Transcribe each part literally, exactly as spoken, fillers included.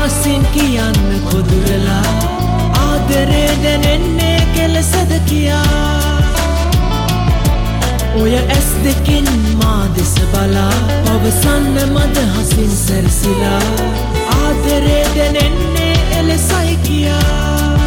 රහසින් කියන්න කොදුරලා ආදරේ දැනෙන්නේ කෙලසද කියා ඔය ඇස් දෙකින් මා දෙස බලා පවසන්න මද හසින් සැරසිලා ආදරේ දැනෙන්නේ එලෙසයි කියා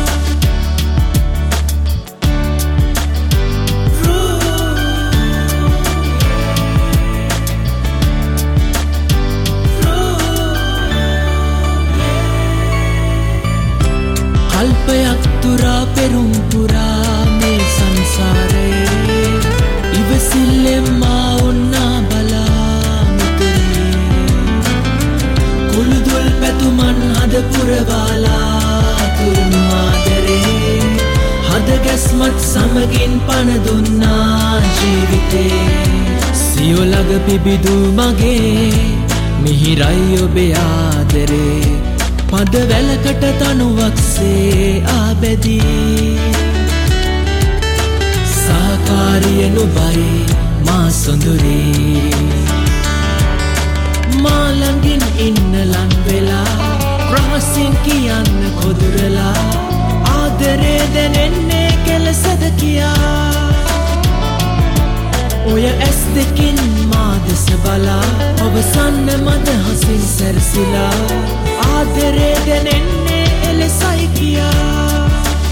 කල්පයක් තුරා පෙරුම් පුරා මේ සංසාරයේ ඉවසිල්ලෙන් මා උන්නා බලා මිතුරේ කුළුදුල් පැතුමන් හද පුරවාලා තුරුණු ආදරේ හද ගැස්මත් සමගින් පණ දුන්නා ජීවිතේ සියොලග පිබිදු මගේ මිහිරයි ඔබේ ආදරේ පද වැලකට තනුවක්සේ ආබැදී සහකාරිය නුබයි මා සොඳුරේ මා ළඟින් ඉන්න ලං වෙලා රහසින් කියන්න කොදුරලා ආදරේ දැනෙන්නේ කෙලසද කියා ඔය ඇස් දෙකින් මා දෙස බලා අවසන්න මද හසින් සැරසිලා ආදරේ දැනෙන්නේ එලෙසයි කියා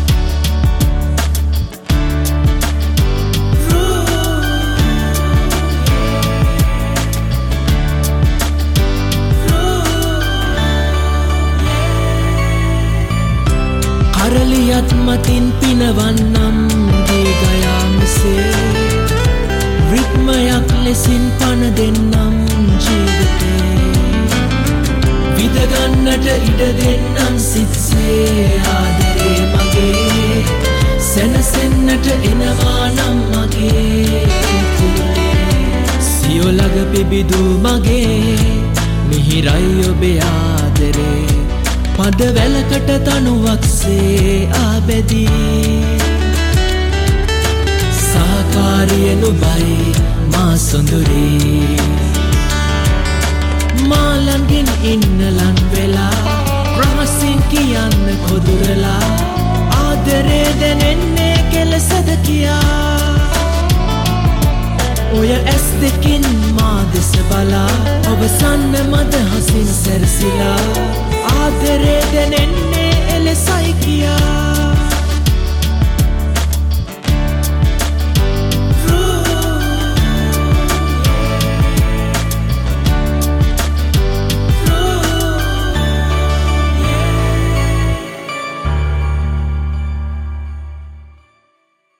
කරලියත් මතින් පිනවන්නම් ගේ ගයා මෙසේ රිත්මයක් ලෙසින් පණ දෙන්නම් ජීවිතේ විදගන්නට ඉඩ දෙන්නම් සිත්සේ ආදරේ මගේ සැනසෙන්නට එනවා නම් මගේ කුලේ සියොලග පිබිදු මගේ මිහිරයි ඔබේ ආදරේ පද වැලකට තනුවක්සේ ආබැදී සහකාරිය නුබයි මා සොඳුරේ මා ළඟින් ඉන්න ලං වෙලා රහසින් කියන්න කොදුරලා ආදරේ දැනෙන්නේ කෙලසද කියා ඔය ඇස් දෙකින් මා දෙස බලා අවසන්න මද හසින් සැරසිලා